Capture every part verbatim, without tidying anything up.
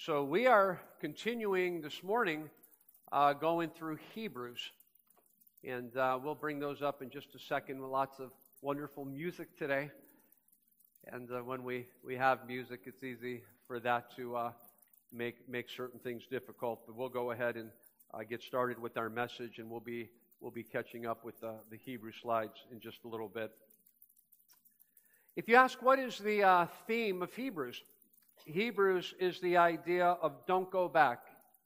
So we are continuing this morning uh, going through Hebrews, and uh, we'll bring those up in just a second with lots of wonderful music today. And uh, when we, we have music, it's easy for that to uh, make make certain things difficult. But we'll go ahead and uh, get started with our message, and we'll be we'll be catching up with uh, the Hebrew slides in just a little bit. If you ask what is the uh, theme of Hebrews, Hebrews is the idea of don't go back,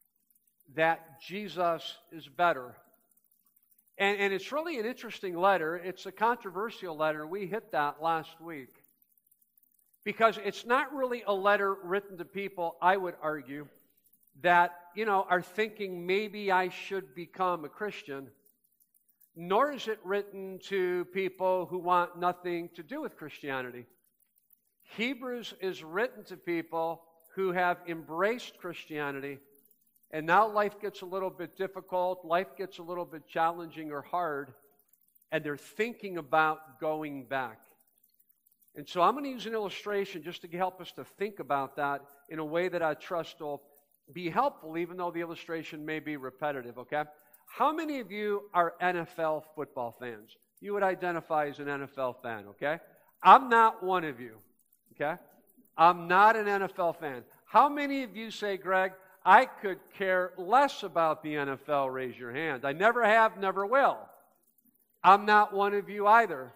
that Jesus is better. And, and it's really an interesting letter. It's a controversial letter. We hit that last week. Because it's not really a letter written to people, I would argue, that, you know, are thinking maybe I should become a Christian. Nor is it written to people who want nothing to do with Christianity. Hebrews is written to people who have embraced Christianity, and now life gets a little bit difficult, life gets a little bit challenging or hard, and they're thinking about going back. And so I'm going to use an illustration just to help us to think about that in a way that I trust will be helpful, even though the illustration may be repetitive, okay? How many of you are N F L football fans? You would identify as an N F L fan, okay? I'm not one of you. Okay? I'm not an N F L fan. How many of you say, Greg, I could care less about the N F L? Raise your hand. I never have, never will. I'm not one of you either.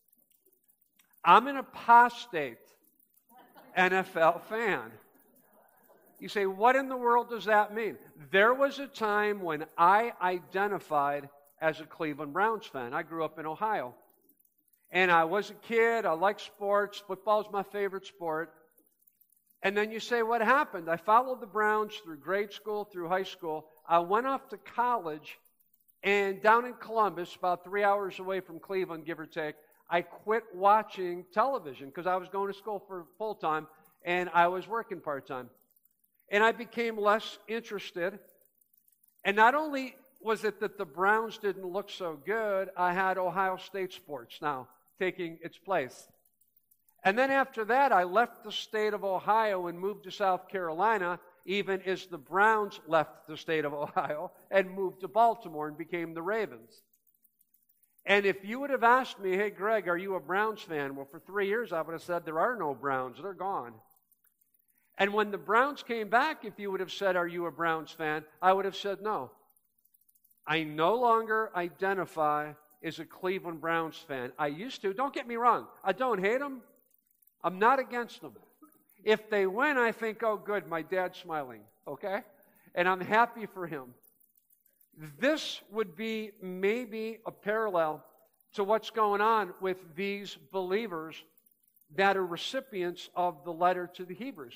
I'm an apostate N F L fan. You say, what in the world does that mean? There was a time when I identified as a Cleveland Browns fan. I grew up in Ohio. And I was a kid, I liked sports, football is my favorite sport. And then you say, what happened? I followed the Browns through grade school, through high school. I went off to college, and down in Columbus, about three hours away from Cleveland, give or take, I quit watching television because I was going to school for full-time, and I was working part-time. And I became less interested. And not only was it that the Browns didn't look so good, I had Ohio State sports now taking its place. And then after that, I left the state of Ohio and moved to South Carolina, even as the Browns left the state of Ohio and moved to Baltimore and became the Ravens. And if you would have asked me, hey, Greg, are you a Browns fan? Well, for three years, I would have said, there are no Browns. They're gone. And when the Browns came back, if you would have said, are you a Browns fan? I would have said no. I no longer identify as a Cleveland Browns fan. I used to. Don't get me wrong. I don't hate them. I'm not against them. If they win, I think, oh, good, my dad's smiling, okay? And I'm happy for him. This would be maybe a parallel to what's going on with these believers that are recipients of the letter to the Hebrews.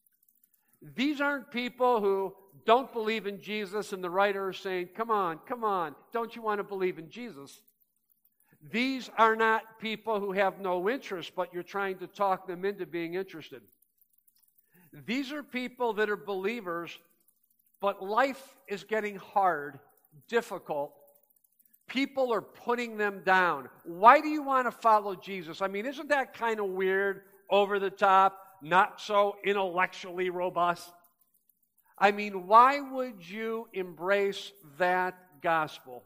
These aren't people who don't believe in Jesus, and the writer is saying, come on, come on, don't you want to believe in Jesus? These are not people who have no interest, but you're trying to talk them into being interested. These are people that are believers, but life is getting hard, difficult. People are putting them down. Why do you want to follow Jesus? I mean, isn't that kind of weird, over the top, not so intellectually robust? I mean, why would you embrace that gospel?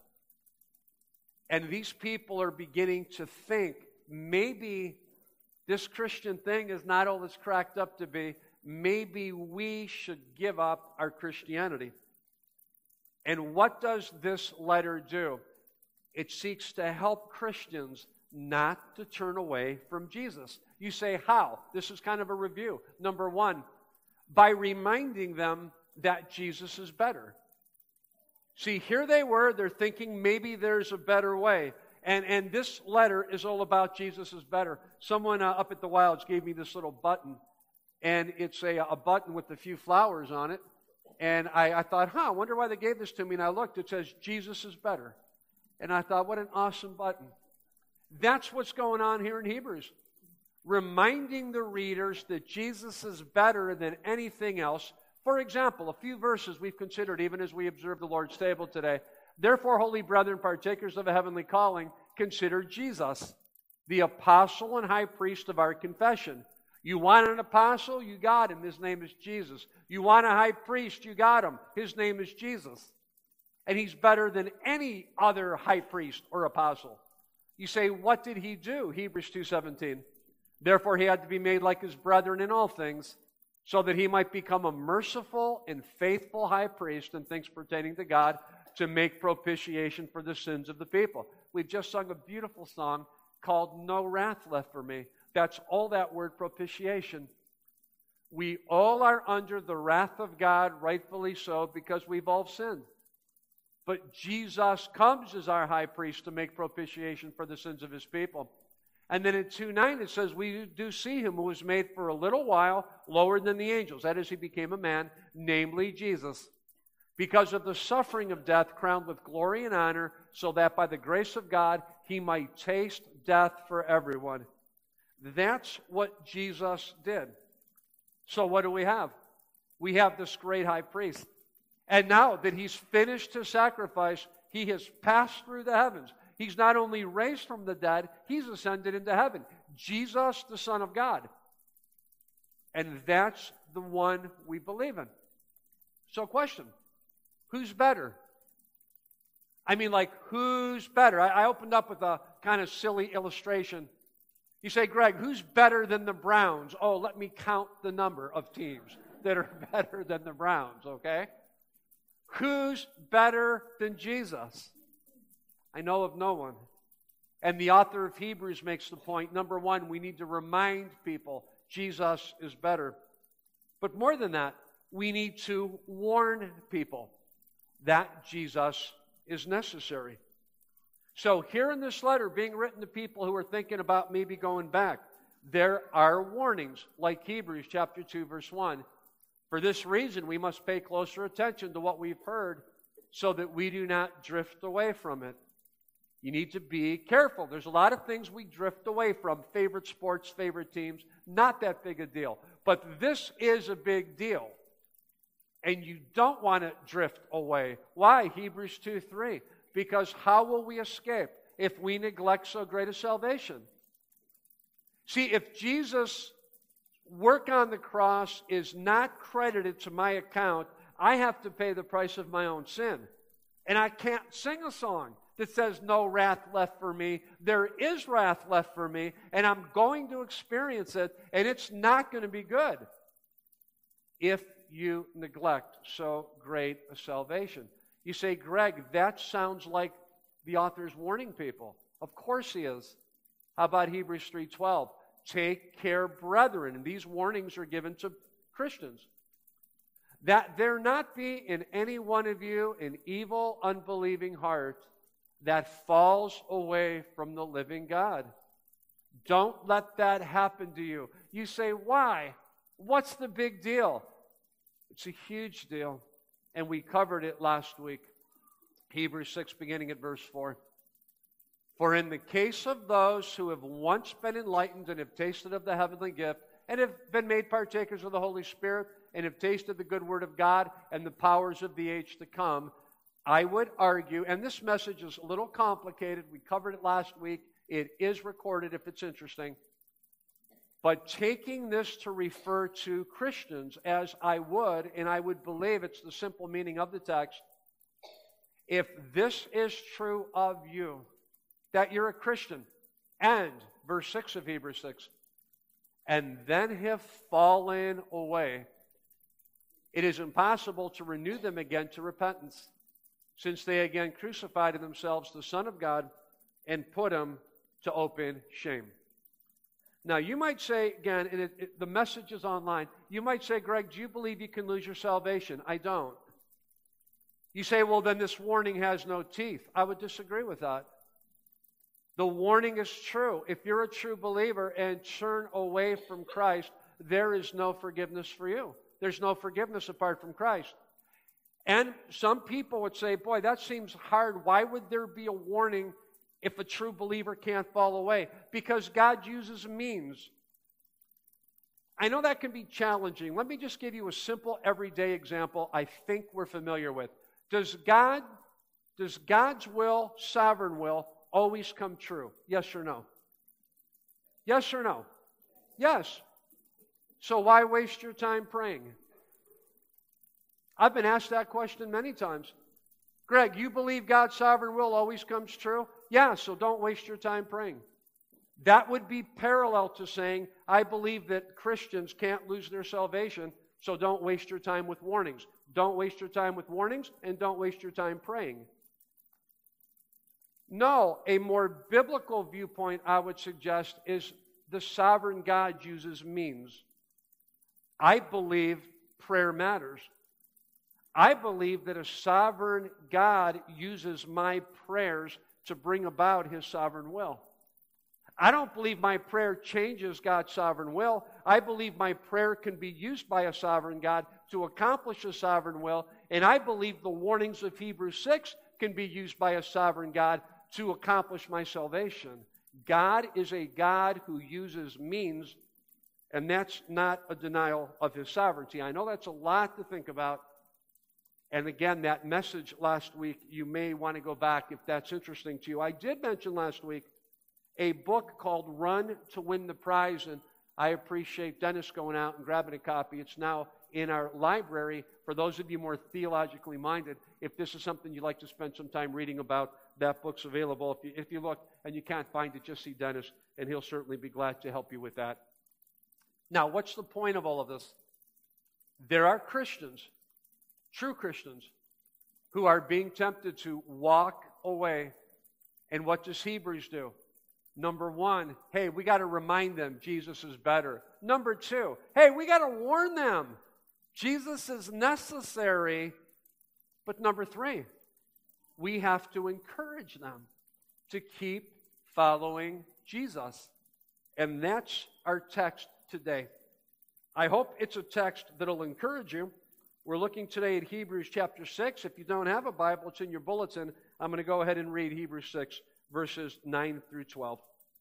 And these people are beginning to think, maybe this Christian thing is not all it's cracked up to be. Maybe we should give up our Christianity. And what does this letter do? It seeks to help Christians not to turn away from Jesus. You say, how? This is kind of a review. Number one, by reminding them that Jesus is better. See, here they were, they're thinking maybe there's a better way. And, and this letter is all about Jesus is better. Someone uh, up at the Wilds gave me this little button, and it's a, a button with a few flowers on it. And I, I thought, huh, I wonder why they gave this to me. And I looked, it says, Jesus is better. And I thought, what an awesome button. That's what's going on here in Hebrews. Reminding the readers that Jesus is better than anything else. For example, a few verses we've considered even as we observe the Lord's table today. Therefore, holy brethren, partakers of a heavenly calling, consider Jesus, the apostle and high priest of our confession. You want an apostle? You got him. His name is Jesus. You want a high priest? You got him. His name is Jesus. And he's better than any other high priest or apostle. You say, what did he do? Hebrews two seventeen. Therefore he had to be made like his brethren in all things, so that he might become a merciful and faithful high priest in things pertaining to God, to make propitiation for the sins of the people. We've just sung a beautiful song called No Wrath Left for Me. That's all that word, propitiation. We all are under the wrath of God, rightfully so, because we've all sinned. But Jesus comes as our high priest to make propitiation for the sins of his people. And then in two nine it says, we do see him who was made for a little while lower than the angels. That is, he became a man, namely Jesus. Because of the suffering of death, crowned with glory and honor, so that by the grace of God he might taste death for everyone. That's what Jesus did. So what do we have? We have this great high priest. And now that he's finished his sacrifice, he has passed through the heavens. He's not only raised from the dead, he's ascended into heaven. Jesus, the Son of God. And that's the one we believe in. So question, who's better? I mean, like, who's better? I, I opened up with a kind of silly illustration. You say, Greg, who's better than the Browns? Oh, let me count the number of teams that are better than the Browns, okay? Who's better than Jesus? I know of no one. And the author of Hebrews makes the point, number one, we need to remind people Jesus is better. But more than that, we need to warn people that Jesus is necessary. So here in this letter being written to people who are thinking about maybe going back, there are warnings, like Hebrews chapter two, verse one. For this reason, we must pay closer attention to what we've heard so that we do not drift away from it. You need to be careful. There's a lot of things we drift away from, favorite sports, favorite teams, not that big a deal. But this is a big deal. And you don't want to drift away. Why? Hebrews two three. Because how will we escape if we neglect so great a salvation? See, if Jesus' work on the cross is not credited to my account, I have to pay the price of my own sin. And I can't sing a song that says no wrath left for me. There is wrath left for me, and I'm going to experience it, and it's not going to be good if you neglect so great a salvation. You say, Greg, that sounds like the author's warning people. Of course he is. How about Hebrews three twelve? Take care, brethren, and these warnings are given to Christians, that there not be in any one of you an evil, unbelieving heart that falls away from the living God. Don't let that happen to you. You say, why? What's the big deal? It's a huge deal, and we covered it last week. Hebrews six, beginning at verse four. For in the case of those who have once been enlightened and have tasted of the heavenly gift, and have been made partakers of the Holy Spirit, and have tasted the good word of God and the powers of the age to come, I would argue, and this message is a little complicated, we covered it last week, it is recorded if it's interesting, but taking this to refer to Christians as I would, and I would believe it's the simple meaning of the text, if this is true of you, that you're a Christian, and, verse six of Hebrews six, and then have fallen away, it is impossible to renew them again to repentance, since they again crucified in themselves the Son of God and put him to open shame. Now, you might say, again, and it, it, the message is online, you might say, Greg, do you believe you can lose your salvation? I don't. You say, well, then this warning has no teeth. I would disagree with that. The warning is true. If you're a true believer and turn away from Christ, there is no forgiveness for you. There's no forgiveness apart from Christ. And some people would say, boy, that seems hard. Why would there be a warning if a true believer can't fall away? Because God uses means. I know that can be challenging. Let me just give you a simple everyday example I think we're familiar with. Does God, does God's will, sovereign will, always come true? Yes or no? Yes or no? Yes. So why waste your time praying? I've been asked that question many times. Greg, you believe God's sovereign will always comes true? Yeah, so don't waste your time praying. That would be parallel to saying, I believe that Christians can't lose their salvation, so don't waste your time with warnings. Don't waste your time with warnings, and don't waste your time praying. No, a more biblical viewpoint, I would suggest, is the sovereign God uses means. I believe prayer matters. I believe that a sovereign God uses my prayers to bring about His sovereign will. I don't believe my prayer changes God's sovereign will. I believe my prayer can be used by a sovereign God to accomplish a sovereign will. And I believe the warnings of Hebrews six can be used by a sovereign God to accomplish my salvation. God is a God who uses means, and that's not a denial of His sovereignty. I know that's a lot to think about. And again, that message last week, you may want to go back if that's interesting to you. I did mention last week a book called Run to Win the Prize, and I appreciate Dennis going out and grabbing a copy. It's now in our library. For those of you more theologically minded, if this is something you'd like to spend some time reading about, that book's available. If you, if you look and you can't find it, just see Dennis, and he'll certainly be glad to help you with that. Now, what's the point of all of this? There are Christians, true Christians, who are being tempted to walk away. And what does Hebrews do? Number one, hey, we got to remind them Jesus is better. Number two, hey, we got to warn them Jesus is necessary. But number three, we have to encourage them to keep following Jesus. And that's our text today. I hope it's a text that'll encourage you. We're looking today at Hebrews chapter six. If you don't have a Bible, it's in your bulletin. I'm going to go ahead and read Hebrews six, verses nine through twelve.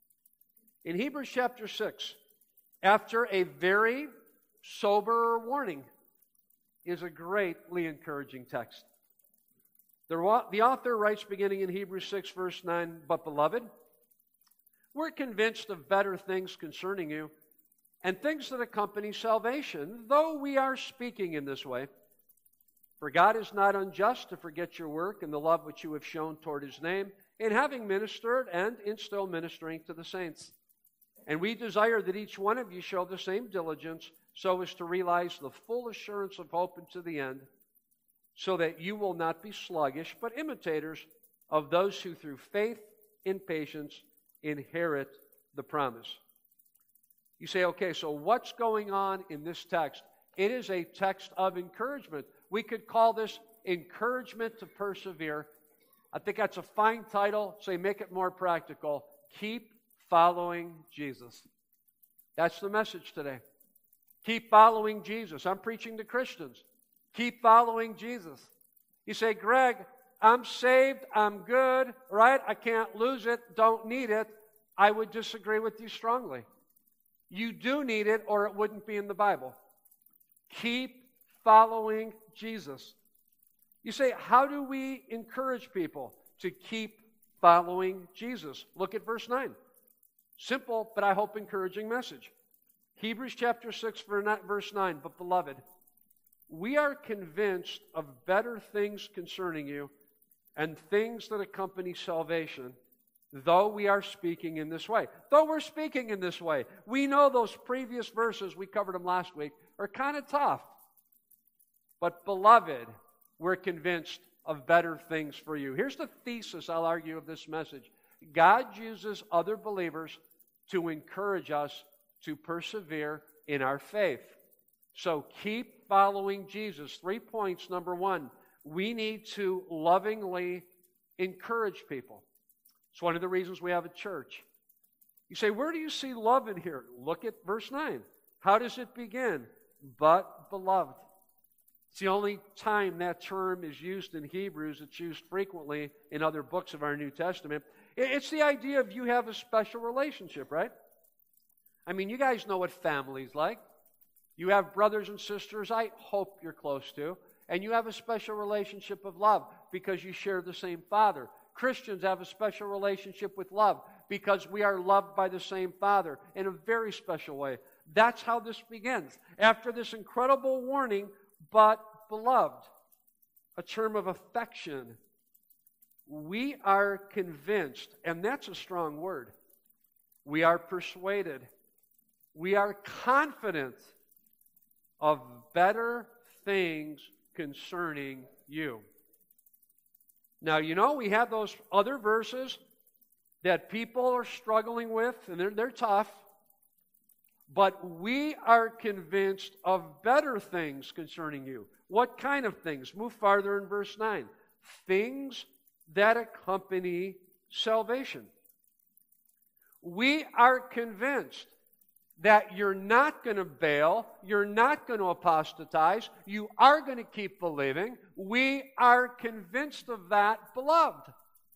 In Hebrews chapter six, after a very sober warning, is a greatly encouraging text. The, the author writes, beginning in Hebrews six, verse nine, "But beloved, we're convinced of better things concerning you, and things that accompany salvation, though we are speaking in this way. For God is not unjust to forget your work and the love which you have shown toward His name, in having ministered and in still ministering to the saints. And we desire that each one of you show the same diligence, so as to realize the full assurance of hope unto the end, so that you will not be sluggish, but imitators of those who through faith in patience inherit the promise." You say, okay, so what's going on in this text? It is a text of encouragement. We could call this encouragement to persevere. I think that's a fine title. Say, make it more practical. Keep following Jesus. That's the message today. Keep following Jesus. I'm preaching to Christians. Keep following Jesus. You say, Greg, I'm saved, I'm good, right? I can't lose it, don't need it. I would disagree with you strongly. You do need it, or it wouldn't be in the Bible. Keep following Jesus. You say, how do we encourage people to keep following Jesus? Look at verse nine. Simple, but I hope encouraging message. Hebrews chapter six, verse nine, "But beloved, we are convinced of better things concerning you, and things that accompany salvation, though we are speaking in this way." Though we're speaking in this way. We know those previous verses, we covered them last week, are kind of tough. But beloved, we're convinced of better things for you. Here's the thesis, I'll argue, of this message. God uses other believers to encourage us to persevere in our faith. So keep following Jesus. Three points. Number one, we need to lovingly encourage people. It's one of the reasons we have a church. You say, where do you see love in here? Look at verse nine. How does it begin? But beloved. It's the only time that term is used in Hebrews. It's used frequently in other books of our New Testament. It's the idea of you have a special relationship, right? I mean, you guys know what family's like. You have brothers and sisters I hope you're close to, and you have a special relationship of love because you share the same Father. Christians have a special relationship with love because we are loved by the same Father in a very special way. That's how this begins. After this incredible warning, but beloved, a term of affection, we are convinced, and that's a strong word. We are persuaded. We are confident of better things concerning you. Now, you know, we have those other verses that people are struggling with, and they're, they're tough. But we are convinced of better things concerning you. What kind of things? Move farther in verse nine. Things that accompany salvation. We are convinced that you're not going to bail, you're not going to apostatize, you are going to keep believing. We are convinced of that, beloved.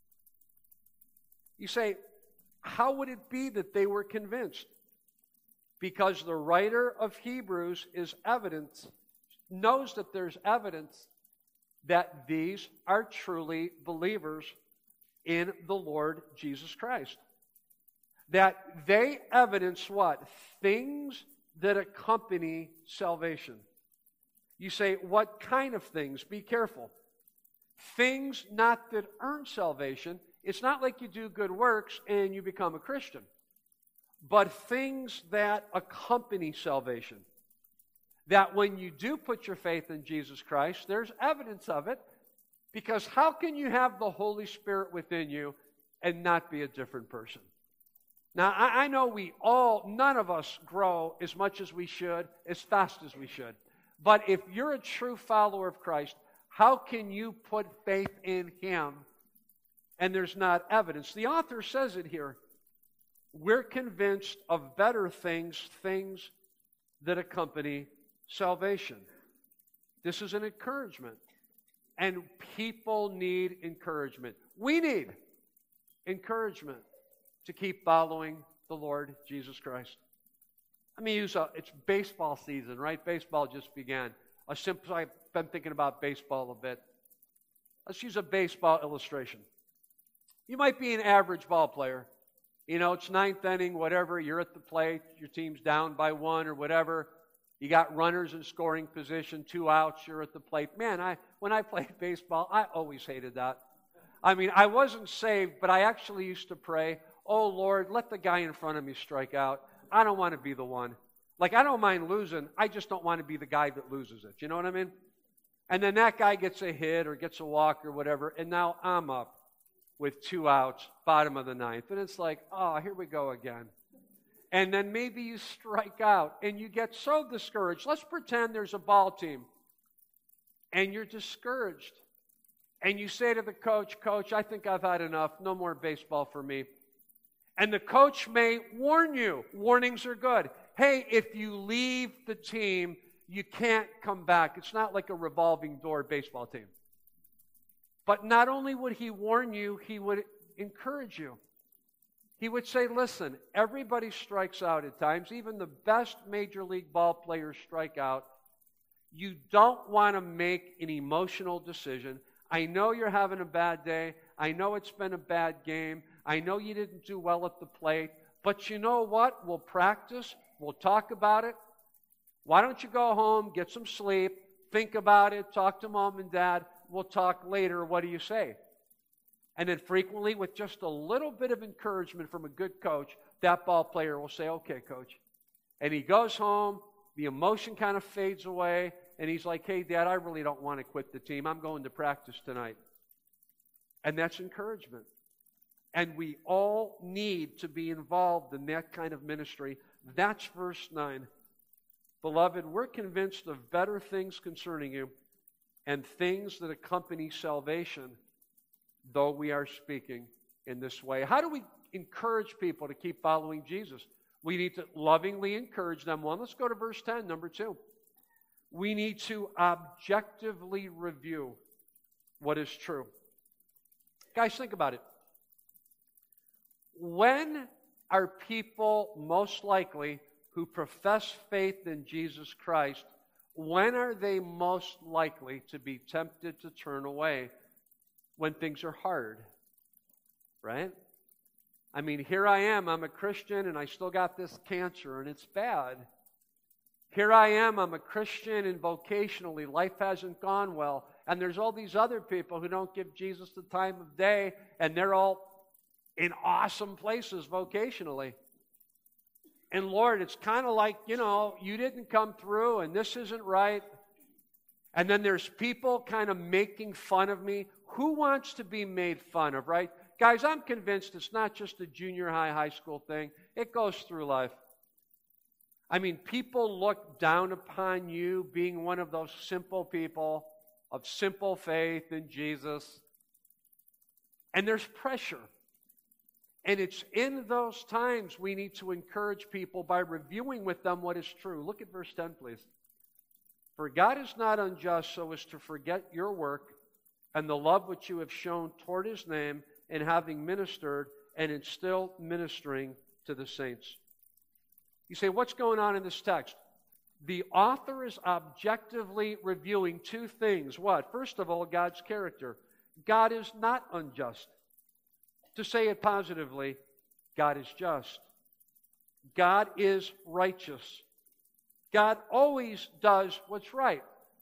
You say, how would it be that they were convinced? Because the writer of Hebrews is evidence, knows that there's evidence that these are truly believers in the Lord Jesus Christ. That they evidence what? Things that accompany salvation. You say, what kind of things? Be careful. Things not that earn salvation. It's not like you do good works and you become a Christian. But things that accompany salvation. That when you do put your faith in Jesus Christ, there's evidence of it. Because how can you have the Holy Spirit within you and not be a different person? Now, I, I know we all, none of us grow as much as we should, as fast as we should. But if you're a true follower of Christ, how can you put faith in Him and there's not evidence? The author says it here. We're convinced of better things, things that accompany salvation. This is an encouragement. And people need encouragement. We need encouragement to keep following the Lord Jesus Christ. Let me use a, it's baseball season, right? Baseball just began. A simple, I've been thinking about baseball a bit. Let's use a baseball illustration. You might be an average ball player. You know, it's ninth inning, whatever, you're at the plate, your team's down by one or whatever. You got runners in scoring position, two outs, you're at the plate. Man, I when I played baseball, I always hated that. I mean, I wasn't saved, but I actually used to pray, oh, Lord, let the guy in front of me strike out. I don't want to be the one. Like, I don't mind losing. I just don't want to be the guy that loses it. You know what I mean? And then that guy gets a hit or gets a walk or whatever, and now I'm up with two outs, bottom of the ninth. And it's like, oh, here we go again. And then maybe you strike out and you get so discouraged. Let's pretend there's a ball team and you're discouraged. And you say to the coach, Coach, I think I've had enough. No more baseball for me. And the coach may warn you. Warnings are good. Hey, if you leave the team, you can't come back. It's not like a revolving door baseball team. But not only would he warn you, he would encourage you. He would say, listen, everybody strikes out at times. Even the best major league ball players strike out. You don't want to make an emotional decision. I know you're having a bad day. I know it's been a bad game. I know you didn't do well at the plate. But you know what? We'll practice. We'll talk about it. Why don't you go home, get some sleep, think about it, talk to mom and dad. We'll talk later. What do you say? And then frequently, with just a little bit of encouragement from a good coach, that ball player will say, okay, coach. And he goes home, the emotion kind of fades away, and he's like, hey, Dad, I really don't want to quit the team. I'm going to practice tonight. And that's encouragement. And we all need to be involved in that kind of ministry. That's verse nine. Beloved, we're convinced of better things concerning you and things that accompany salvation, though we are speaking in this way. How do we encourage people to keep following Jesus? We need to lovingly encourage them. One, let's go to verse ten, number two. We need to objectively review what is true. Guys, think about it. When are people most likely who profess faith in Jesus Christ, when are they most likely to be tempted to turn away? When things are hard, right? I mean, here I am, I'm a Christian, and I still got this cancer, and it's bad. Here I am, I'm a Christian, and vocationally, life hasn't gone well. And there's all these other people who don't give Jesus the time of day, and they're all in awesome places vocationally. And Lord, it's kind of like, you know, you didn't come through, and this isn't right. And then there's people kind of making fun of me. Who wants to be made fun of, right? Guys, I'm convinced it's not just a junior high, high school thing. It goes through life. I mean, people look down upon you being one of those simple people of simple faith in Jesus. And there's pressure. And it's in those times we need to encourage people by reviewing with them what is true. Look at verse ten, please. For God is not unjust so as to forget your work and the love which you have shown toward His name in having ministered and in still ministering to the saints. You say, what's going on in this text? The author is objectively reviewing two things. What? First of all, God's character. God is not unjust. To say it positively, God is just. God is righteous. God always does what's right.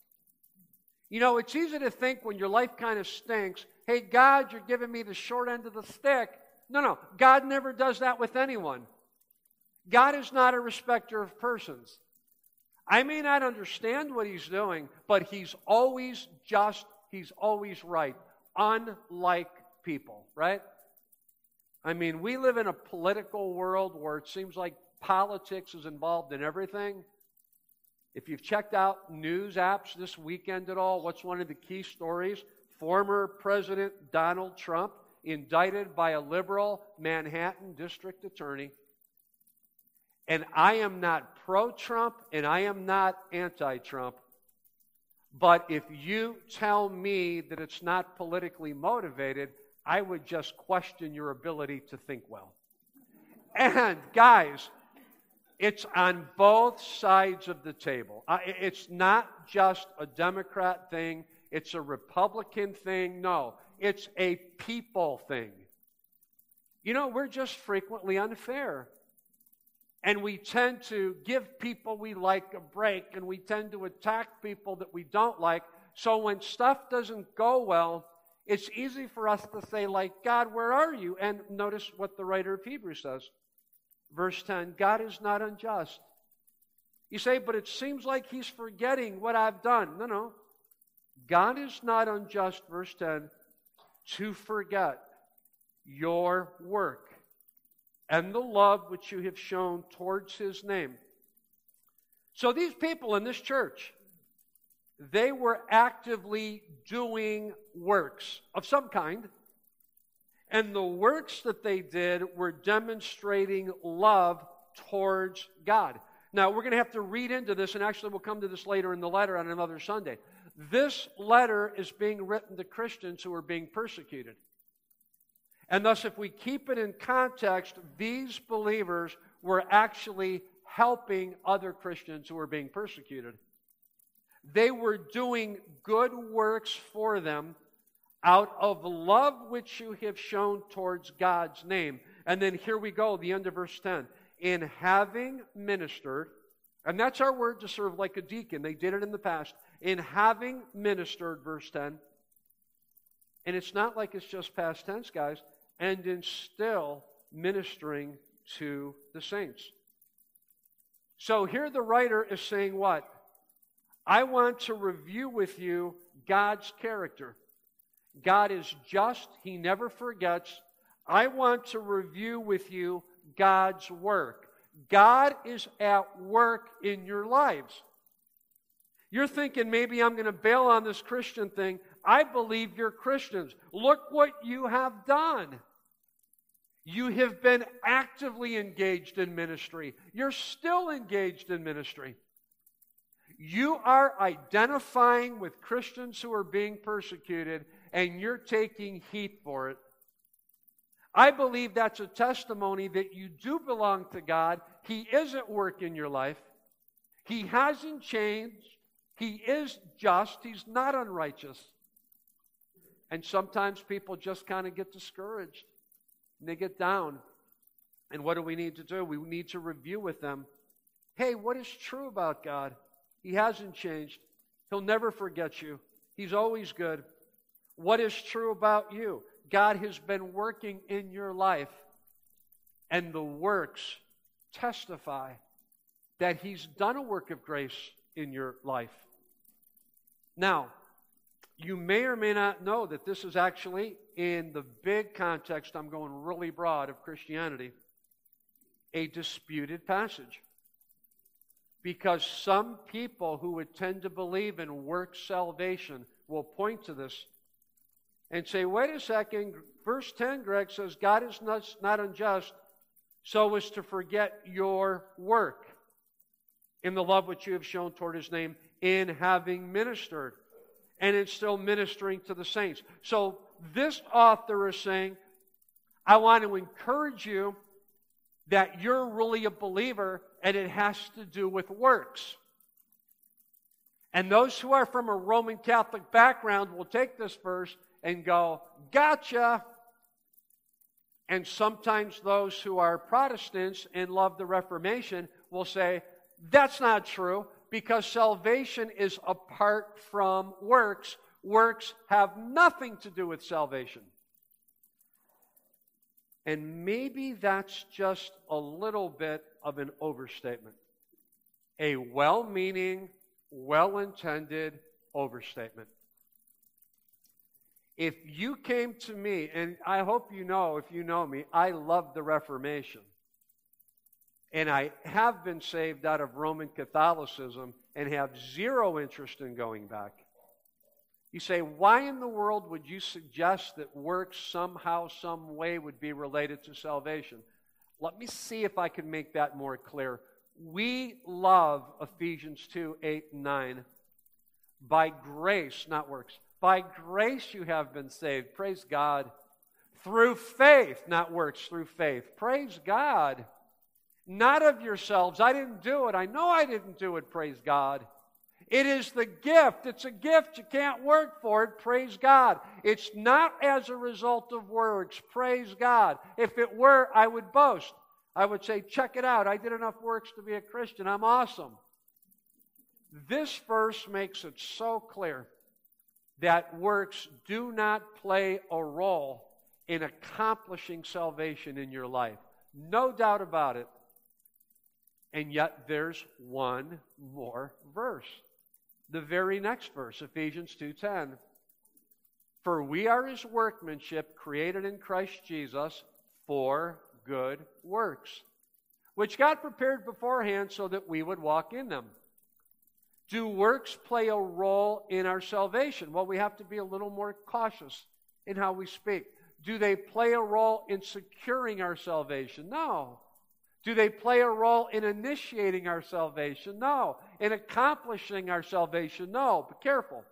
You know, it's easy to think when your life kind of stinks, hey, God, you're giving me the short end of the stick. No, no, God never does that with anyone. God is not a respecter of persons. I may not understand what He's doing, but He's always just, He's always right, unlike people, right? I mean, we live in a political world where it seems like politics is involved in everything. If you've checked out news apps this weekend at all, what's one of the key stories? Former President Donald Trump indicted by a liberal Manhattan district attorney. And I am not pro-Trump and I am not anti-Trump. But if you tell me that it's not politically motivated, I would just question your ability to think well. And guys, it's on both sides of the table. Uh, it's not just a Democrat thing. It's a Republican thing. No, it's a people thing. You know, we're just frequently unfair. And we tend to give people we like a break, and we tend to attack people that we don't like. So when stuff doesn't go well, it's easy for us to say, like, God, where are you? And notice what the writer of Hebrews says. Verse ten, God is not unjust. You say, but it seems like He's forgetting what I've done. No, no. God is not unjust, verse ten, to forget your work and the love which you have shown towards His name. So these people in this church, they were actively doing works of some kind. And the works that they did were demonstrating love towards God. Now, we're going to have to read into this, and actually we'll come to this later in the letter on another Sunday. This letter is being written to Christians who are being persecuted. And thus, if we keep it in context, these believers were actually helping other Christians who were being persecuted. They were doing good works for them out of love which you have shown towards God's name. And then here we go, the end of verse ten. In having ministered, and that's our word to serve like a deacon. They did it in the past. In having ministered, verse ten. And it's not like it's just past tense, guys. And in still ministering to the saints. So here the writer is saying what? I want to review with you God's character. God is just. He never forgets. I want to review with you God's work. God is at work in your lives. You're thinking, maybe I'm going to bail on this Christian thing. I believe you're Christians. Look what you have done. You have been actively engaged in ministry. You're still engaged in ministry. You are identifying with Christians who are being persecuted, and you're taking heat for it. I believe that's a testimony that you do belong to God. He is at work in your life. He hasn't changed. He is just. He's not unrighteous. And sometimes people just kind of get discouraged. And they get down. And what do we need to do? We need to review with them Hey, what is true about God? He hasn't changed. He'll never forget you. He's always good. What is true about you? God has been working in your life, and the works testify that He's done a work of grace in your life. Now, you may or may not know that this is actually, in the big context, I'm going really broad, of Christianity, a disputed passage. Because some people who would tend to believe in work salvation will point to this and say, wait a second, verse ten, Greg, says, God is not, not unjust so as to forget your work in the love which you have shown toward His name in having ministered, and in still ministering to the saints. So this author is saying, I want to encourage you that you're really a believer, and it has to do with works. And those who are from a Roman Catholic background will take this verse and go, gotcha. And sometimes those who are Protestants and love the Reformation will say, that's not true, because salvation is apart from works. Works have nothing to do with salvation. And maybe that's just a little bit of an overstatement. A well-meaning, well-intended overstatement. If you came to me, and I hope you know, if you know me, I love the Reformation. And I have been saved out of Roman Catholicism and have zero interest in going back. You say, why in the world would you suggest that works somehow, some way would be related to salvation? Let me see if I can make that more clear. We love Ephesians two, eight, and nine. By grace, not works. By grace you have been saved. Praise God. Through faith, not works, through faith. Praise God. Not of yourselves. I didn't do it. I know I didn't do it. Praise God. It is the gift. It's a gift. You can't work for it. Praise God. It's not as a result of works. Praise God. If it were, I would boast. I would say, check it out. I did enough works to be a Christian. I'm awesome. This verse makes it so clear that works do not play a role in accomplishing salvation in your life. No doubt about it. And yet there's one more verse. The very next verse, Ephesians two ten. For we are His workmanship, created in Christ Jesus for good works, which God prepared beforehand so that we would walk in them. Do works play a role in our salvation? Well, we have to be a little more cautious in how we speak. Do they play a role in securing our salvation? No. Do they play a role in initiating our salvation? No. In accomplishing our salvation? No. Be careful.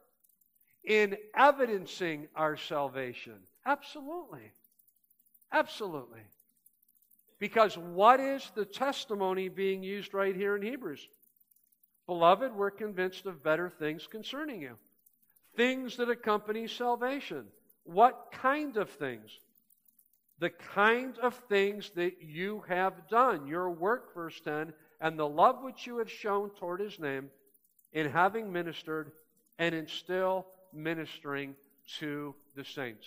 In evidencing our salvation? Absolutely. Absolutely. Because what is the testimony being used right here in Hebrews? Beloved, we're convinced of better things concerning you. Things that accompany salvation. What kind of things? The kind of things that you have done, your work, verse ten, and the love which you have shown toward His name in having ministered and in still ministering to the saints.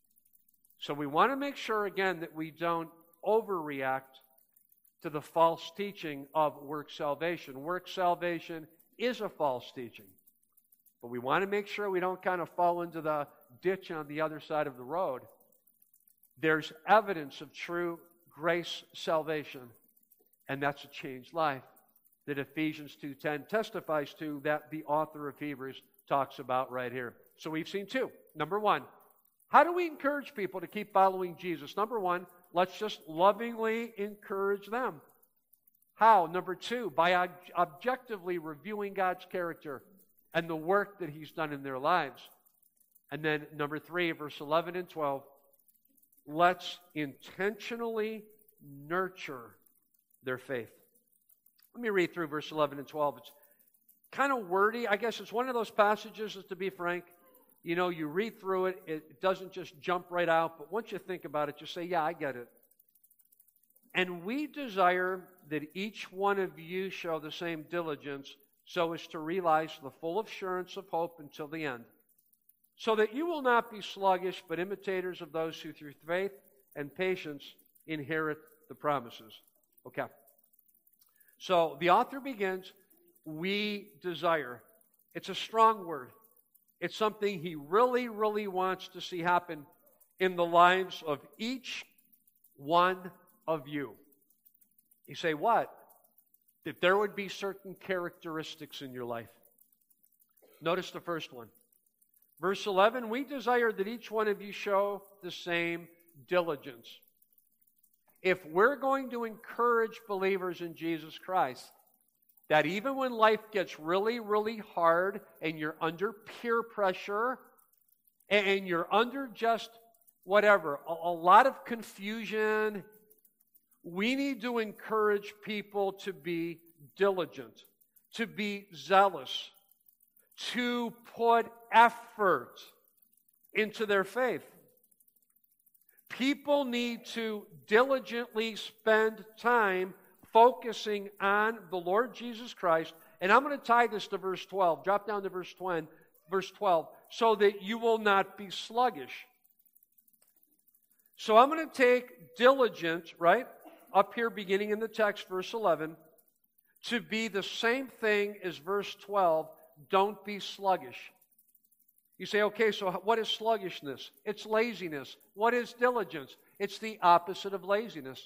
So we want to make sure, again, that we don't overreact to the false teaching of work salvation. Work salvation is a false teaching. But we want to make sure we don't kind of fall into the ditch on the other side of the road. There's evidence of true grace salvation, and that's a changed life that Ephesians two ten testifies to, that the author of Hebrews talks about right here. So we've seen two. Number one, how do we encourage people to keep following Jesus? Number one, let's just lovingly encourage them. How? Number two, by ob- objectively reviewing God's character and the work that He's done in their lives. And then number three, verse eleven and twelve, let's intentionally nurture their faith. Let me read through verse eleven and twelve. It's kind of wordy. I guess it's one of those passages, to be frank, you know, you read through it, it doesn't just jump right out, but once you think about it, you say, yeah, I get it. And we desire that each one of you show the same diligence so as to realize the full assurance of hope until the end, so that you will not be sluggish, but imitators of those who through faith and patience inherit the promises. Okay. So the author begins, we desire. It's a strong word. It's something he really, really wants to see happen in the lives of each one of you. You say, what? That there would be certain characteristics in your life. Notice the first one. Verse eleven, we desire that each one of you show the same diligence. If we're going to encourage believers in Jesus Christ, that even when life gets really, really hard and you're under peer pressure and you're under just whatever, a, a lot of confusion, we need to encourage people to be diligent, to be zealous, to put effort into their faith. People need to diligently spend time focusing on the Lord Jesus Christ. And I'm going to tie this to verse twelve. Drop down to verse twelve, verse twelve, so that you will not be sluggish. So I'm going to take diligent, right, up here beginning in the text, verse eleven, to be the same thing as verse twelve, don't be sluggish. You say, okay, so what is sluggishness? It's laziness. What is diligence? It's the opposite of laziness.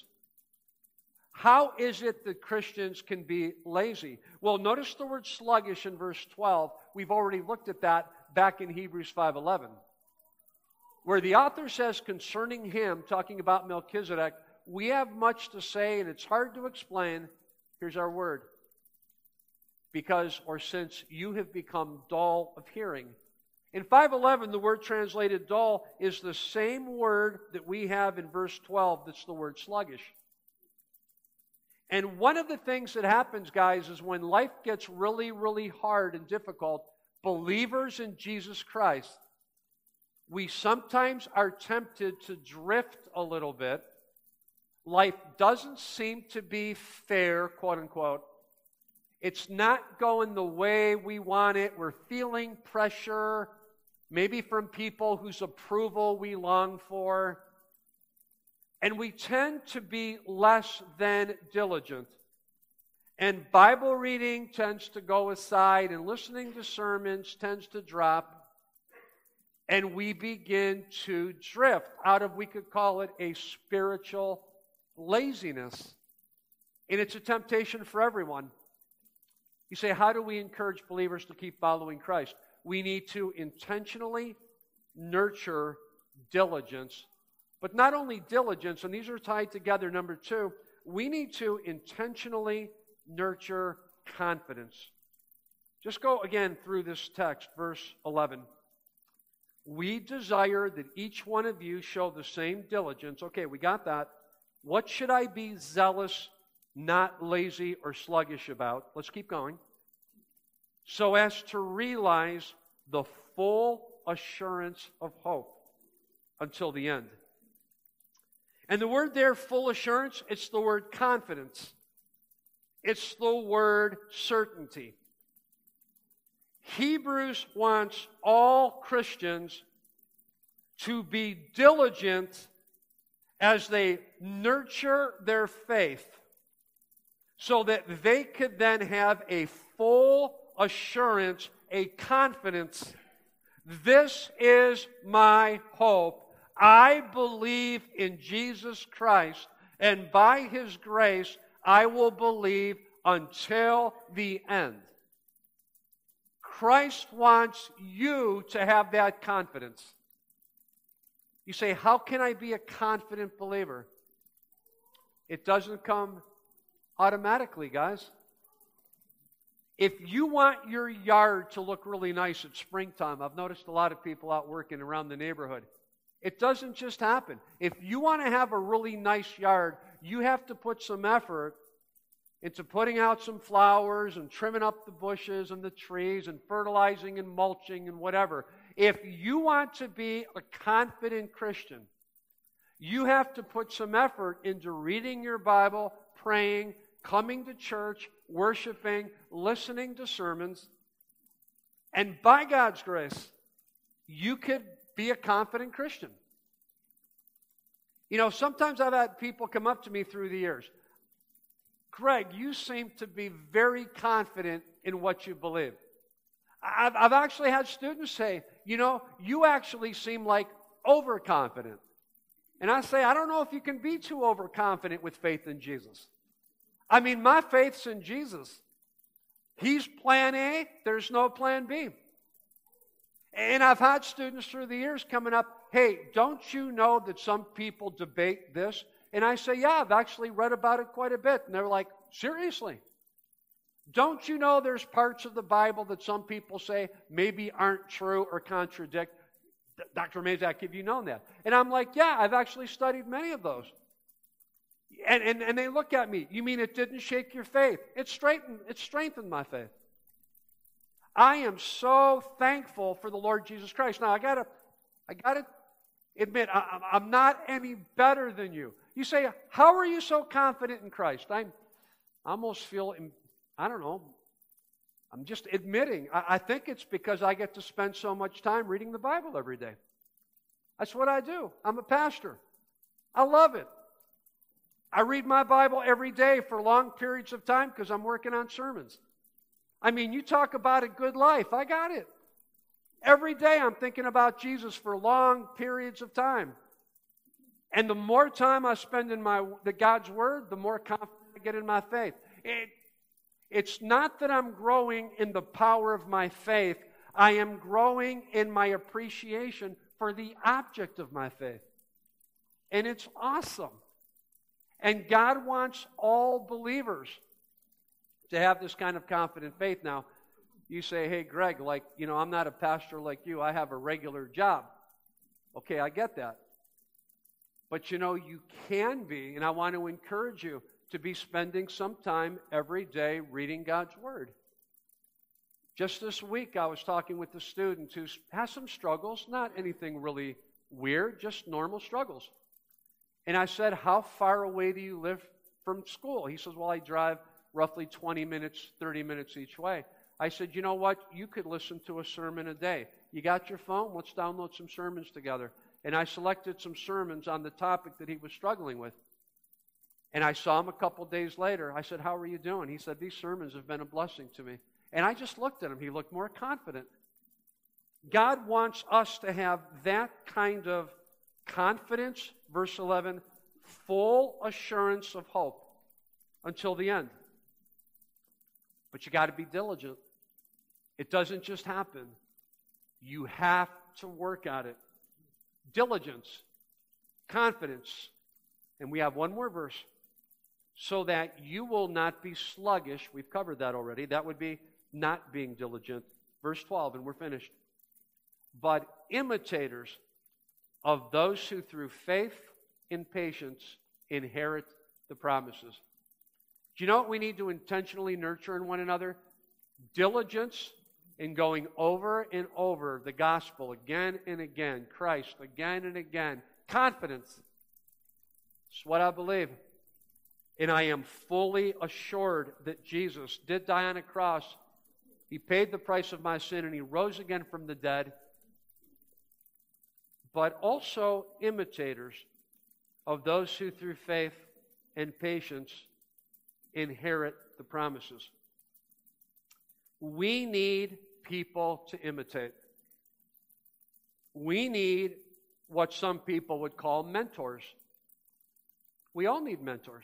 How is it that Christians can be lazy? Well, notice the word sluggish in verse twelve. We've already looked at that back in Hebrews five eleven, where the author says concerning him, talking about Melchizedek, we have much to say and it's hard to explain. Here's our word. Because or since you have become dull of hearing. In five eleven, the word translated dull is the same word that we have in verse twelve that's the word sluggish. And one of the things that happens, guys, is when life gets really, really hard and difficult, believers in Jesus Christ, we sometimes are tempted to drift a little bit. Life doesn't seem to be fair, quote unquote. It's not going the way we want it. We're feeling pressure, maybe from people whose approval we long for. And we tend to be less than diligent. And Bible reading tends to go aside, and listening to sermons tends to drop. And we begin to drift out of, we could call it a spiritual laziness. And it's a temptation for everyone. You say, how do we encourage believers to keep following Christ? We need to intentionally nurture diligence. But not only diligence, and these are tied together, number two, we need to intentionally nurture confidence. Just go again through this text, verse eleven. We desire that each one of you show the same diligence. Okay, we got that. What should I be zealous, not lazy or sluggish about? Let's keep going. So as to realize the full assurance of hope until the end. And the word there, full assurance, it's the word confidence. It's the word certainty. Hebrews wants all Christians to be diligent as they nurture their faith so that they could then have a full assurance, a confidence. This is my hope. I believe in Jesus Christ, and by His grace, I will believe until the end. Christ wants you to have that confidence. You say, how can I be a confident believer? It doesn't come automatically, guys. If you want your yard to look really nice at springtime, I've noticed a lot of people out working around the neighborhood. It doesn't just happen. If you want to have a really nice yard, you have to put some effort into putting out some flowers and trimming up the bushes and the trees and fertilizing and mulching and whatever. If you want to be a confident Christian, You have to put some effort into reading your Bible, praying, coming to church, worshiping, listening to sermons. And by God's grace, you could be a confident Christian. You know, sometimes I've had people come up to me through the years. Greg, you seem to be very confident in what you believe. I've, I've actually had students say, you know, you actually seem like overconfident. And I say, I don't know if you can be too overconfident with faith in Jesus. I mean, my faith's in Jesus. He's plan A, there's no plan B. And I've had students through the years coming up, hey, don't you know that some people debate this? And I say, yeah, I've actually read about it quite a bit. And they're like, seriously? Don't you know there's parts of the Bible that some people say maybe aren't true or contradict? Doctor Mazak, have you known that? And I'm like, yeah, I've actually studied many of those. And, and, and they look at me, you mean it didn't shake your faith? It straightened, it strengthened my faith. I am so thankful for the Lord Jesus Christ. Now, I gotta, I gotta admit, I, I'm not any better than you. You say, how are you so confident in Christ? I'm, I almost feel, I don't know, I'm just admitting. I, I think it's because I get to spend so much time reading the Bible every day. That's what I do. I'm a pastor. I love it. I read my Bible every day for long periods of time because I'm working on sermons. I mean, you talk about a good life. I got it. Every day I'm thinking about Jesus for long periods of time. And the more time I spend in my the God's Word, the more confident I get in my faith. It, it's not that I'm growing in the power of my faith. I am growing in my appreciation for the object of my faith. And it's awesome. And God wants all believers to have this kind of confident faith. Now, you say, hey, Greg, like, you know, I'm not a pastor like you. I have a regular job. Okay, I get that. But, you know, you can be, and I want to encourage you to be spending some time every day reading God's Word. Just this week, I was talking with a student who has some struggles, not anything really weird, just normal struggles. And I said, how far away do you live from school? He says, well, I drive roughly twenty minutes, thirty minutes each way. I said, you know what? You could listen to a sermon a day. You got your phone? Let's download some sermons together. And I selected some sermons on the topic that he was struggling with. And I saw him a couple days later. I said, how are you doing? He said, these sermons have been a blessing to me. And I just looked at him. He looked more confident. God wants us to have that kind of confidence, verse eleven, full assurance of hope until the end. But you got to be diligent. It doesn't just happen. You have to work at it. Diligence, confidence, and we have one more verse. So that you will not be sluggish. We've covered that already. That would be not being diligent. Verse twelve, and we're finished. But imitators of those who through faith and patience inherit the promises. Do you know what we need to intentionally nurture in one another? Diligence in going over and over the gospel again and again. Christ again and again. Confidence. It's what I believe. And I am fully assured that Jesus did die on a cross. He paid the price of my sin and He rose again from the dead. But also imitators of those who through faith and patience inherit the promises. We need people to imitate. We need what some people would call mentors. We all need mentors.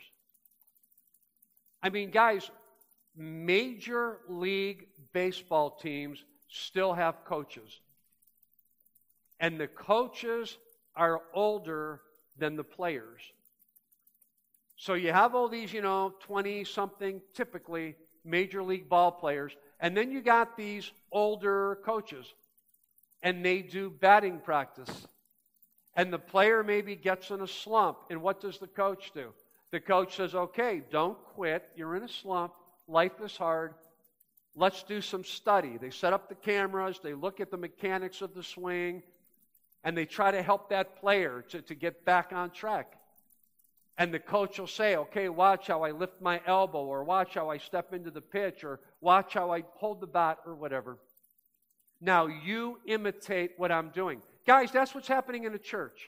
I mean, guys, Major League Baseball teams still have coaches. And the coaches are older than the players. So you have all these, you know, twenty-something, typically, Major League ball players. And then you got these older coaches. And they do batting practice. And the player maybe gets in a slump. And what does the coach do? The coach says, okay, don't quit. You're in a slump. Life is hard. Let's do some study. They set up the cameras. They look at the mechanics of the swing. and they try to help that player to, to get back on track. And the coach will say, okay, watch how I lift my elbow, or watch how I step into the pitch, or watch how I hold the bat, or whatever. Now you imitate what I'm doing. Guys, that's what's happening in the church.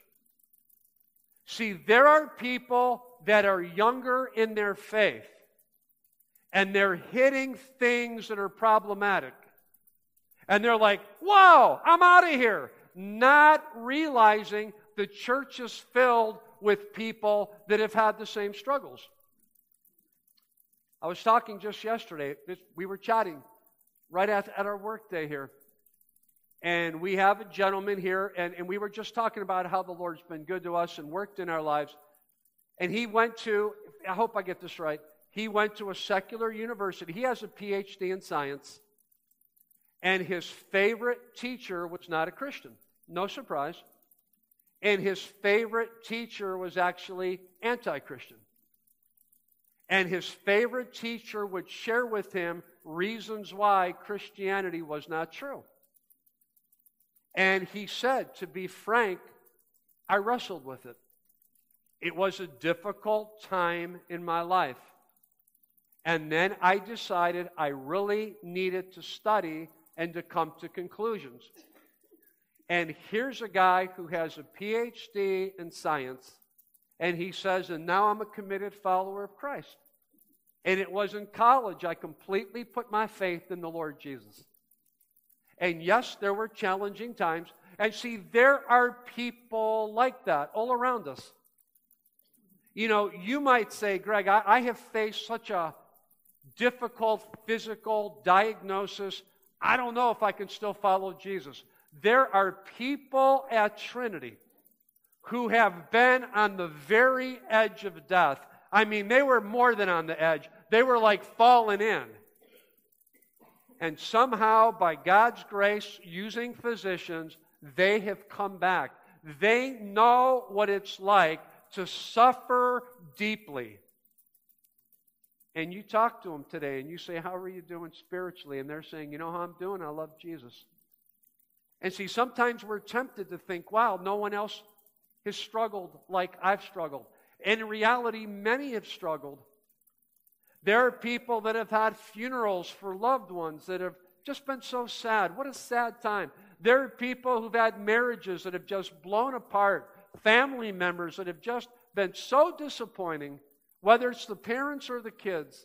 See, there are people that are younger in their faith, and they're hitting things that are problematic. And they're like, whoa, I'm out of here. Not realizing the church is filled with people that have had the same struggles. I was talking just yesterday. We were chatting right at, at our work day here. And we have a gentleman here, and, and we were just talking about how the Lord's been good to us and worked in our lives. And he went to, I hope I get this right, he went to a secular university. He has a P H D in science. And his favorite teacher was not a Christian. No surprise. And his favorite teacher was actually anti-Christian. And his favorite teacher would share with him reasons why Christianity was not true. And he said, to be frank, I wrestled with it. It was a difficult time in my life. And then I decided I really needed to study and to come to conclusions. And here's a guy who has a P H D in science, and he says, and now I'm a committed follower of Christ. And it was in college I completely put my faith in the Lord Jesus. And yes, there were challenging times. And see, there are people like that all around us. You know, you might say, Greg, I, I have faced such a difficult physical diagnosis. I don't know if I can still follow Jesus. There are people at Trinity who have been on the very edge of death. I mean, they were more than on the edge. They were like falling in. And somehow, by God's grace, using physicians, they have come back. They know what it's like to suffer deeply. And you talk to them today and you say, how are you doing spiritually? And they're saying, you know how I'm doing? I love Jesus. And see, sometimes we're tempted to think, wow, no one else has struggled like I've struggled. And in reality, many have struggled. There are people that have had funerals for loved ones that have just been so sad. What a sad time. There are people who've had marriages that have just blown apart, family members that have just been so disappointing, whether it's the parents or the kids.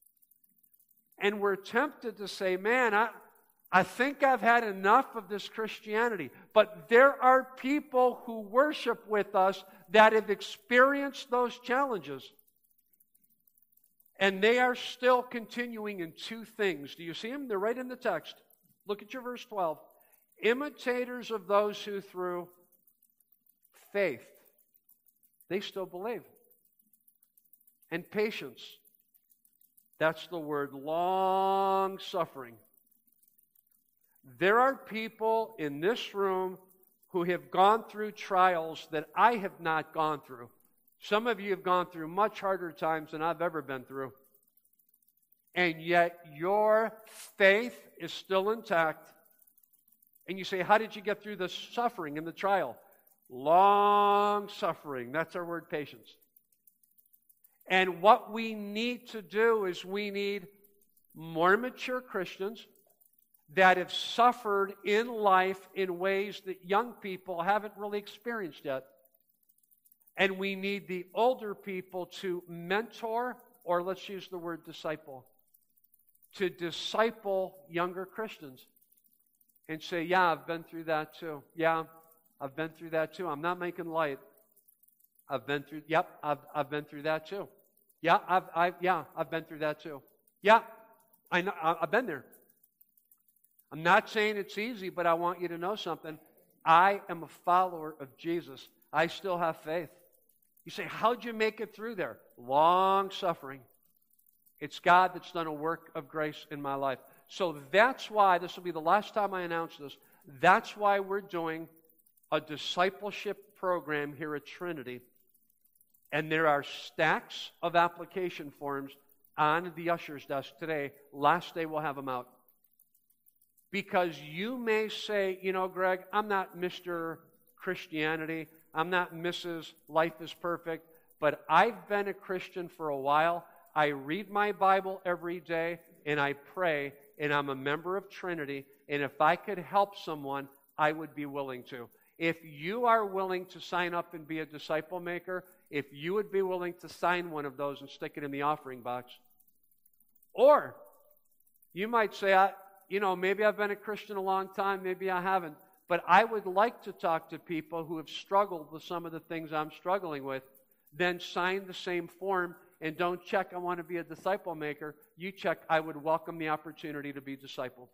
And we're tempted to say, man, I, I think I've had enough of this Christianity. But there are people who worship with us that have experienced those challenges. And they are still continuing in two things. Do you see them? They're right in the text. Look at your verse twelve. Imitators of those who through faith, they still believe. And patience. That's the word long suffering. There are people in this room who have gone through trials that I have not gone through. Some of you have gone through much harder times than I've ever been through. And yet your faith is still intact. And you say, how did you get through the suffering and the trial? Long suffering. That's our word, patience. And what we need to do is we need more mature Christians that have suffered in life in ways that young people haven't really experienced yet. And we need the older people to mentor, or let's use the word disciple, to disciple younger Christians and say, yeah, I've been through that too. Yeah, I've been through that too. I'm not making light. I've been through, yep, I've, I've been through that too. Yeah, I've, I, yeah, I've been through that too. Yeah, I know, I've been there. I'm not saying it's easy, but I want you to know something. I am a follower of Jesus. I still have faith. You say, how'd you make it through there? Long suffering. It's God that's done a work of grace in my life. So that's why, this will be the last time I announce this, that's why we're doing a discipleship program here at Trinity. And there are stacks of application forms on the usher's desk today. Last day we'll have them out. Because you may say, you know, Greg, I'm not Mister Christianity. I'm not Missus Life is Perfect, but I've been a Christian for a while. I read my Bible every day, and I pray, and I'm a member of Trinity, and if I could help someone, I would be willing to. If you are willing to sign up and be a disciple maker, if you would be willing to sign one of those and stick it in the offering box. Or you might say, I, you know, maybe I've been a Christian a long time, maybe I haven't, but I would like to talk to people who have struggled with some of the things I'm struggling with. Then sign the same form and don't check, I want to be a disciple maker. You check, I would welcome the opportunity to be discipled.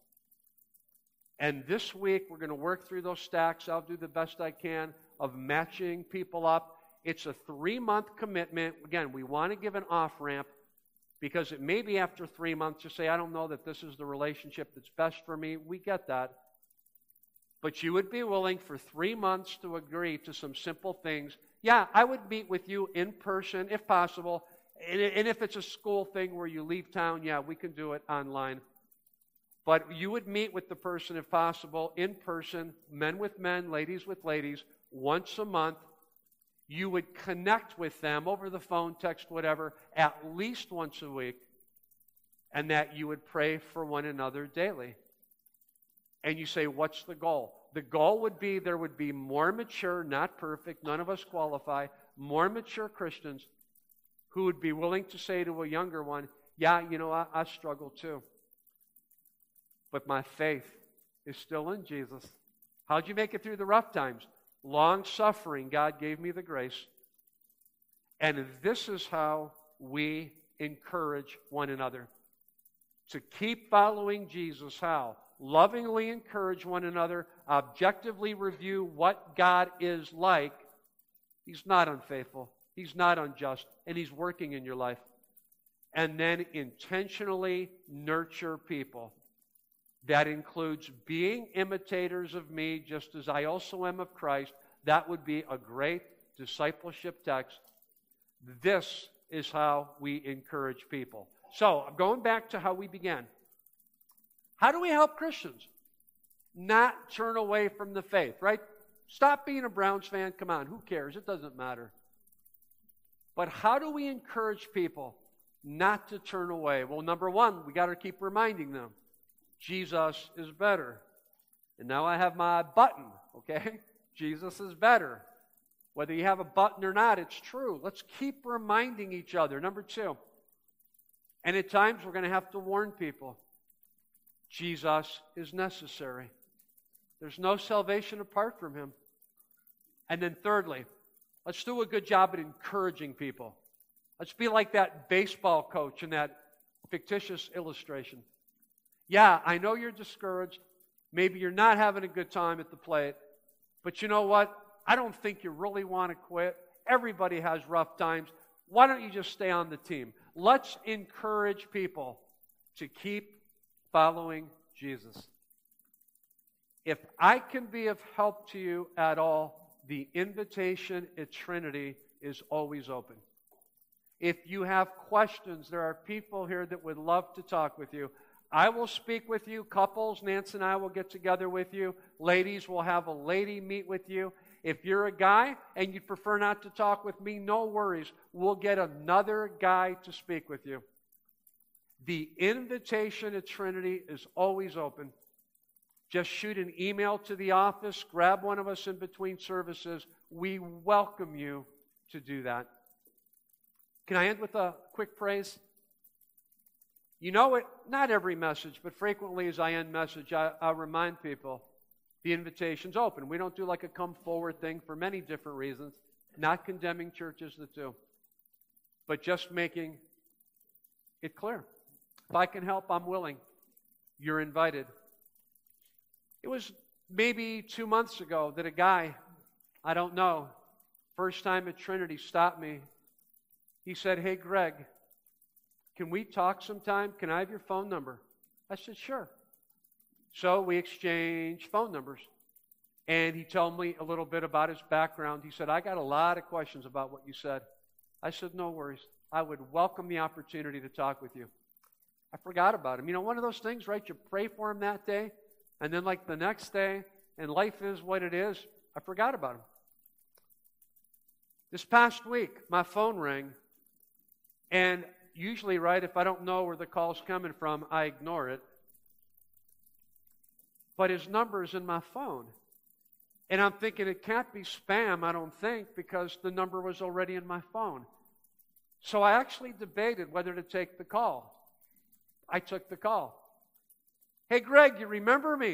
And this week, we're going to work through those stacks. I'll do the best I can of matching people up. It's a three-month commitment. Again, we want to give an off-ramp because it may be after three months you say, I don't know that this is the relationship that's best for me. We get that. But you would be willing for three months to agree to some simple things. Yeah, I would meet with you in person if possible. And if it's a school thing where you leave town, yeah, we can do it online. But you would meet with the person, if possible, in person, men with men, ladies with ladies, once a month. You would connect with them over the phone, text, whatever, at least once a week, and that you would pray for one another daily. And you say, what's the goal? The goal would be there would be more mature, not perfect, none of us qualify, more mature Christians who would be willing to say to a younger one, yeah, you know, I, I struggle too. But my faith is still in Jesus. How'd you make it through the rough times? Long suffering, God gave me the grace. And this is how we encourage one another. To keep following Jesus, how? Lovingly encourage one another, objectively review what God is like. He's not unfaithful. He's not unjust. And He's working in your life. And then intentionally nurture people. That includes being imitators of me, just as I also am of Christ. That would be a great discipleship text. This is how we encourage people. So, going back to how we began. How do we help Christians not turn away from the faith, right? Stop being a Browns fan. Come on, who cares? It doesn't matter. But how do we encourage people not to turn away? Well, number one, we got to keep reminding them. Jesus is better. And now I have my button, okay? Jesus is better. Whether you have a button or not, it's true. Let's keep reminding each other. Number two, and at times we're going to have to warn people. Jesus is necessary. There's no salvation apart from Him. And then thirdly, let's do a good job at encouraging people. Let's be like that baseball coach in that fictitious illustration. Yeah, I know you're discouraged. Maybe you're not having a good time at the plate. But you know what? I don't think you really want to quit. Everybody has rough times. Why don't you just stay on the team? Let's encourage people to keep following Jesus. If I can be of help to you at all, the invitation at Trinity is always open. If you have questions, there are people here that would love to talk with you. I will speak with you. Couples, Nancy and I will get together with you. Ladies, will have a lady meet with you. If you're a guy and you'd prefer not to talk with me, no worries. We'll get another guy to speak with you. The invitation at Trinity is always open. Just shoot an email to the office. Grab one of us in between services. We welcome you to do that. Can I end with a quick praise? You know it, not every message, but frequently as I end message, I, I remind people the invitation's open. We don't do like a come forward thing for many different reasons, not condemning churches that do, but just making it clear. If I can help, I'm willing. You're invited. It was maybe two months ago that a guy, I don't know, first time at Trinity, stopped me. He said, "Hey, Greg, can we talk sometime? Can I have your phone number?" I said, "Sure." So we exchanged phone numbers. And he told me a little bit about his background. He said, "I got a lot of questions about what you said." I said, "No worries. I would welcome the opportunity to talk with you." I forgot about him. You know, one of those things, right? You pray for him that day, and then like the next day, and life is what it is, I I forgot about him. This past week, my phone rang, and usually, right, if I don't know where the call's coming from, I ignore it. But his number is in my phone. And I'm thinking it can't be spam, I don't think, because the number was already in my phone. So I actually debated whether to take the call. I took the call. Hey, Greg, you remember me?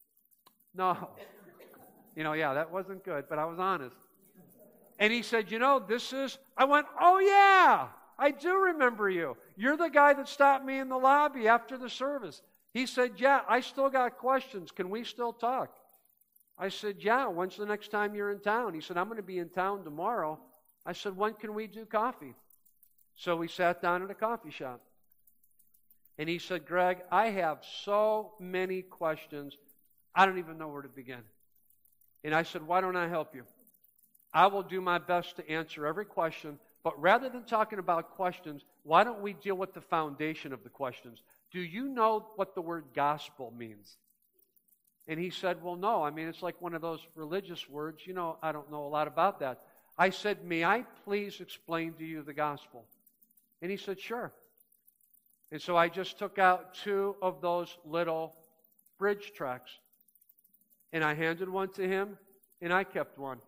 No. You know, yeah, that wasn't good, but I was honest. And he said, you know, this is, I went, oh yeah, I do remember you. You're the guy that stopped me in the lobby after the service. He said, yeah, I still got questions. Can we still talk? I said, yeah, when's the next time you're in town? He said, I'm going to be in town tomorrow. I said, when can we do coffee? So we sat down at a coffee shop. And he said, Greg, I have so many questions, I don't even know where to begin. And I said, why don't I help you? I will do my best to answer every question, but rather than talking about questions, why don't we deal with the foundation of the questions? Do you know what the word gospel means? And he said, well, no. I mean, it's like one of those religious words. You know, I don't know a lot about that. I said, may I please explain to you the gospel? And he said, sure. And so I just took out two of those little bridge tracks. And I handed one to him, and I kept one.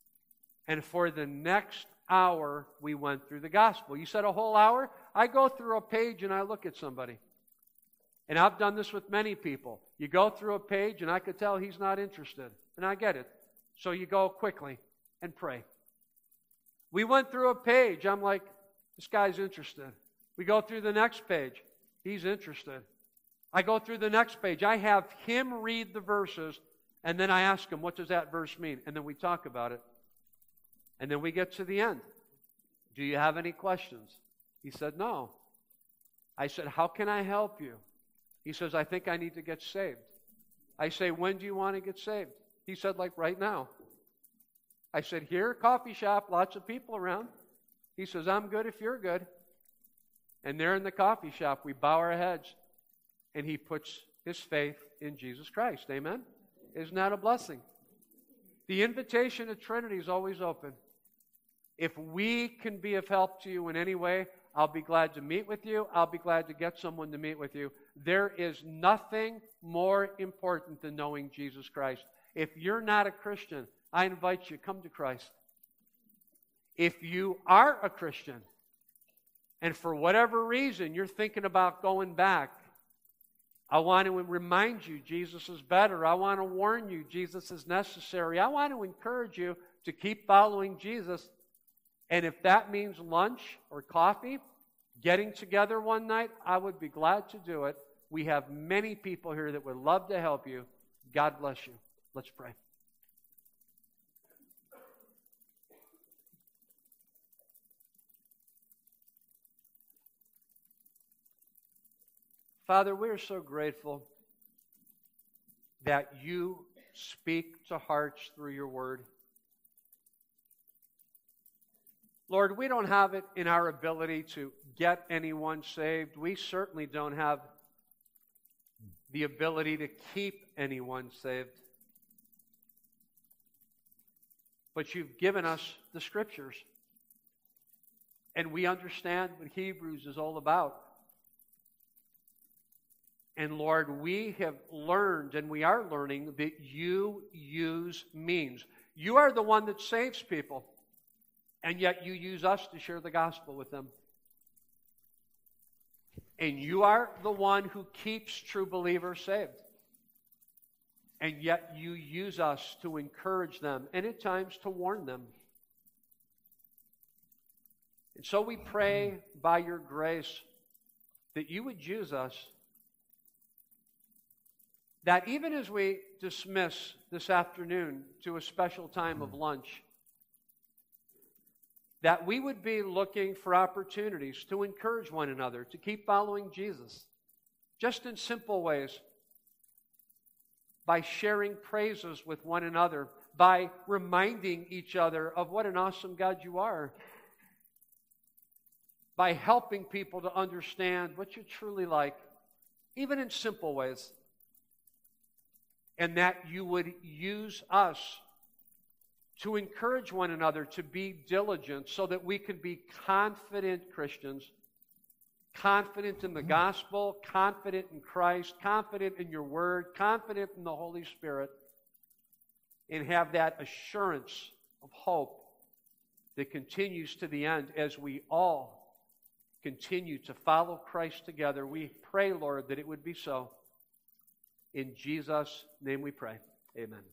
And for the next hour, we went through the gospel. You said a whole hour? I go through a page and I look at somebody. And I've done this with many people. You go through a page and I could tell he's not interested. And I get it. So you go quickly and pray. We went through a page. I'm like, this guy's interested. We go through the next page. He's interested. I go through the next page. I have him read the verses, and then I ask him, what does that verse mean? And then we talk about it. And then we get to the end. Do you have any questions? He said, no. I said, how can I help you? He says, I think I need to get saved. I say, when do you want to get saved? He said, like right now. I said, here, coffee shop, lots of people around. He says, I'm good if you're good. And there in the coffee shop, we bow our heads, and he puts his faith in Jesus Christ. Amen? Isn't that a blessing? The invitation at Trinity is always open. If we can be of help to you in any way, I'll be glad to meet with you. I'll be glad to get someone to meet with you. There is nothing more important than knowing Jesus Christ. If you're not a Christian, I invite you, come to Christ. If you are a Christian, and for whatever reason you're thinking about going back, I want to remind you Jesus is better. I want to warn you Jesus is necessary. I want to encourage you to keep following Jesus. And if that means lunch or coffee, getting together one night, I would be glad to do it. We have many people here that would love to help you. God bless you. Let's pray. Father, we are so grateful that you speak to hearts through your word. Lord, we don't have it in our ability to get anyone saved. We certainly don't have the ability to keep anyone saved. But you've given us the Scriptures. And we understand what Hebrews is all about. And Lord, we have learned and we are learning that you use means. You are the one that saves people. And yet you use us to share the gospel with them. And you are the one who keeps true believers saved. And yet you use us to encourage them and at times to warn them. And so we pray by your grace that you would use us, that even as we dismiss this afternoon to a special time of lunch, that we would be looking for opportunities to encourage one another, to keep following Jesus, just in simple ways, by sharing praises with one another, by reminding each other of what an awesome God you are, by helping people to understand what you're truly like, even in simple ways, and that you would use us to encourage one another to be diligent so that we can be confident Christians, confident in the gospel, confident in Christ, confident in your word, confident in the Holy Spirit, and have that assurance of hope that continues to the end as we all continue to follow Christ together. We pray, Lord, that it would be so. In Jesus' name we pray. Amen.